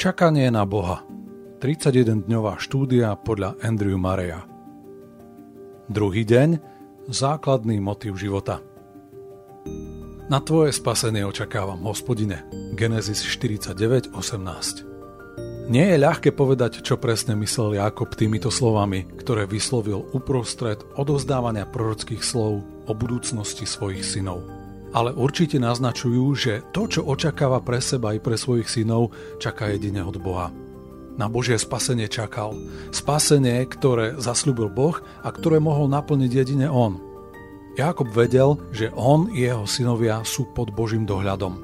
Čakanie na Boha. 31-dňová štúdia podľa Andrew Murraya. Druhý deň. Základný motív života. Na tvoje spasenie očakávam, Hospodine. Genesis 49:18. Nie je ľahké povedať, čo presne myslel Jákob týmito slovami, ktoré vyslovil uprostred odovzdávania prorockých slov o budúcnosti svojich synov. Ale určite naznačujú, že to, čo očakáva pre seba i pre svojich synov, čaká jedine od Boha. Na Božie spasenie čakal. Spasenie, ktoré zasľúbil Boh a ktoré mohol naplniť jedine on. Jákob vedel, že on i jeho synovia sú pod Božím dohľadom.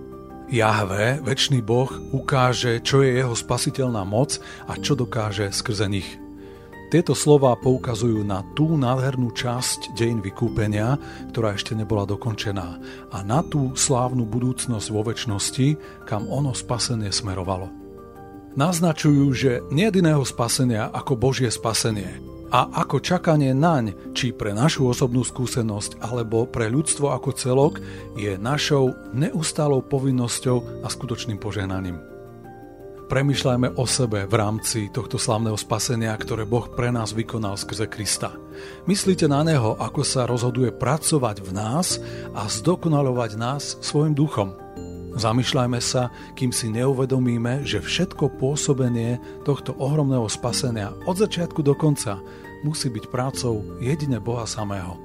Jahve, večný Boh, ukáže, čo je jeho spasiteľná moc a čo dokáže skrze nich. Tieto slová poukazujú na tú nádhernú časť dejín vykúpenia, ktorá ešte nebola dokončená, a na tú slávnu budúcnosť vo večnosti, kam ono spasenie smerovalo. Naznačujú, že nie je iného spasenia ako Božie spasenie a ako čakanie naň, či pre našu osobnú skúsenosť alebo pre ľudstvo ako celok, je našou neustálou povinnosťou a skutočným požehnaním. Premýšľajme o sebe v rámci tohto slávneho spasenia, ktoré Boh pre nás vykonal skrze Krista. Myslíte na Neho, ako sa rozhoduje pracovať v nás a zdokonaľovať nás svojim duchom. Zamýšľajme sa, kým si neuvedomíme, že všetko pôsobenie tohto ohromného spasenia od začiatku do konca musí byť prácou jedine Boha samého.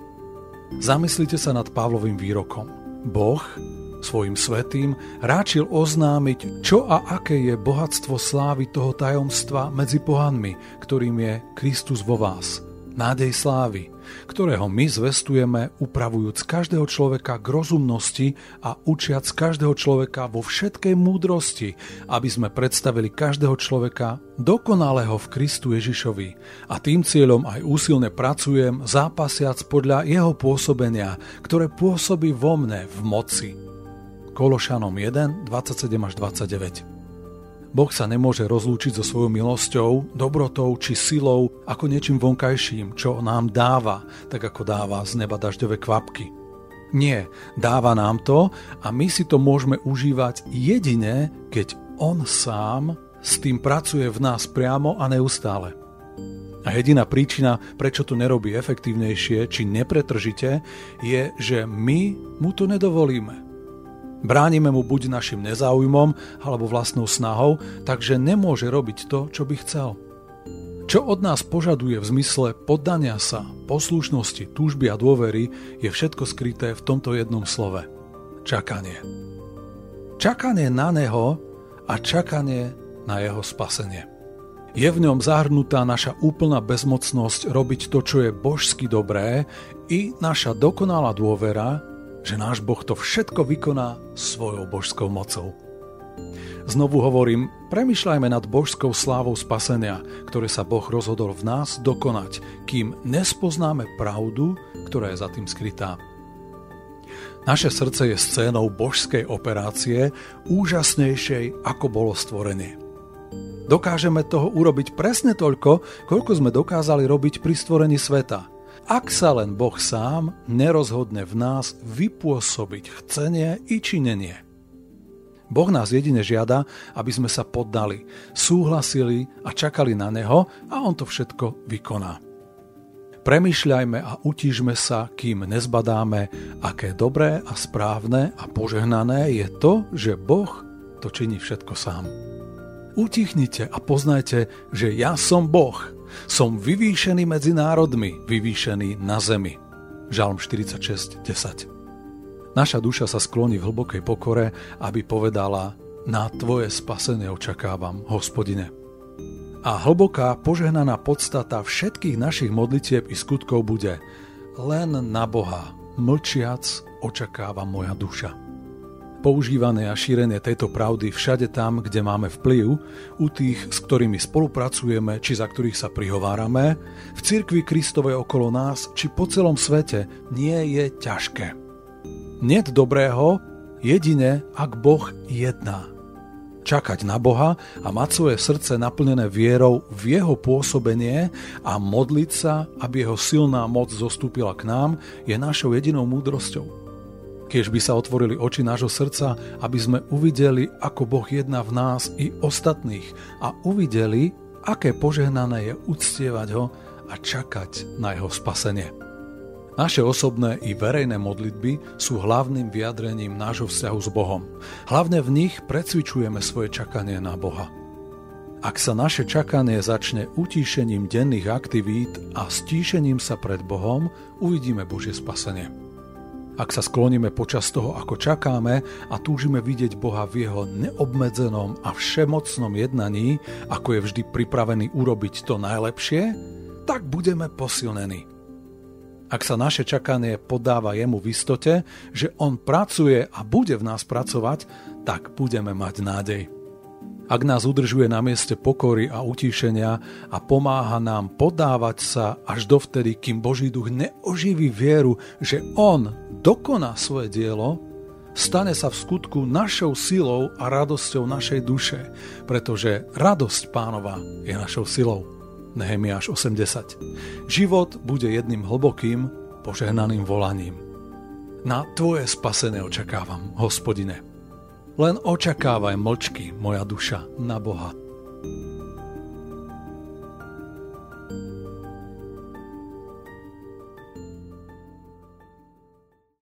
Zamyslite sa nad Pavlovým výrokom. Boh svojim svätým ráčil oznámiť, čo a aké je bohatstvo slávy toho tajomstva medzi pohanmi, ktorým je Kristus vo vás, nádej slávy, ktorého my zvestujeme, upravujúc každého človeka k rozumnosti a učiac každého človeka vo všetkej múdrosti, aby sme predstavili každého človeka dokonalého v Kristu Ježišovi. A tým cieľom aj úsilne pracujem, zápasiac podľa jeho pôsobenia, ktoré pôsobí vo mne v moci. Kološanom 1, 27-29. Boh sa nemôže rozlúčiť so svojou milosťou, dobrotou či silou ako niečím vonkajším, čo nám dáva, tak ako dáva z neba dažďové kvapky. Nie, dáva nám to a my si to môžeme užívať jedine, keď on sám s tým pracuje v nás priamo a neustále. A jediná príčina, prečo to nerobí efektívnejšie či nepretržite, je, že my mu to nedovolíme. Bránime mu buď našim nezáujmom alebo vlastnou snahou, takže nemôže robiť to, čo by chcel. Čo od nás požaduje v zmysle poddania sa, poslušnosti, túžby a dôvery, je všetko skryté v tomto jednom slove. Čakanie. Čakanie na Neho a čakanie na jeho spasenie. Je v ňom zahrnutá naša úplná bezmocnosť robiť to, čo je božsky dobré, i naša dokonalá dôvera, že náš Boh to všetko vykoná svojou božskou mocou. Znovu hovorím, premýšľajme nad božskou slávou spasenia, ktoré sa Boh rozhodol v nás dokonať, kým nespoznáme pravdu, ktorá je za tým skrytá. Naše srdce je scénou božskej operácie, úžasnejšej, ako bolo stvorenie. Dokážeme toho urobiť presne toľko, koľko sme dokázali robiť pri stvorení sveta. Ak sa len Boh sám nerozhodne v nás vypôsobiť chcenie i činenie. Boh nás jedine žiada, aby sme sa poddali, súhlasili a čakali na Neho a On to všetko vykoná. Premýšľajme a utížme sa, kým nezbadáme, aké dobré a správne a požehnané je to, že Boh to činí všetko sám. Utichnite a poznajte, že ja som Boh. Som vyvýšený medzi národmi, vyvýšený na zemi. Žalm 46:10. Naša duša sa skloní v hlbokej pokore, aby povedala: na tvoje spasenie očakávam, Hospodine. A hlboká požehnaná podstata všetkých našich modlitieb i skutkov bude: len na Boha, mlčiac, očakáva moja duša. Používanie a šírenie tejto pravdy všade tam, kde máme vplyv, u tých, s ktorými spolupracujeme, či za ktorých sa prihovárame, v cirkvi Kristovej okolo nás, či po celom svete, nie je ťažké. Niet dobrého, jedine, ak Boh jedná. Čakať na Boha a mať svoje srdce naplnené vierou v jeho pôsobenie a modliť sa, aby jeho silná moc zostúpila k nám, je našou jedinou múdrosťou. Kiež by sa otvorili oči nášho srdca, aby sme uvideli, ako Boh jedná v nás i ostatných a uvideli, aké požehnané je uctievať ho a čakať na jeho spasenie. Naše osobné i verejné modlitby sú hlavným vyjadrením nášho vzťahu s Bohom. Hlavne v nich precvičujeme svoje čakanie na Boha. Ak sa naše čakanie začne utíšením denných aktivít a stíšením sa pred Bohom, uvidíme Božie spasenie. Ak sa skloníme počas toho, ako čakáme a túžime vidieť Boha v jeho neobmedzenom a všemocnom jednaní, ako je vždy pripravený urobiť to najlepšie, tak budeme posilnení. Ak sa naše čakanie podáva jemu v istote, že on pracuje a bude v nás pracovať, tak budeme mať nádej. Ak nás udržuje na mieste pokory a utíšenia a pomáha nám podávať sa až dovtedy, kým Boží duch neoživí vieru, že on dokoná svoje dielo, stane sa v skutku našou silou a radosťou našej duše, pretože radosť Pánova je našou silou. Nehemiáš 80. Život bude jedným hlbokým, požehnaným volaním. Na tvoje spasenie očakávam, Hospodine. Len očakávaj mlčky, moja duša, na Boha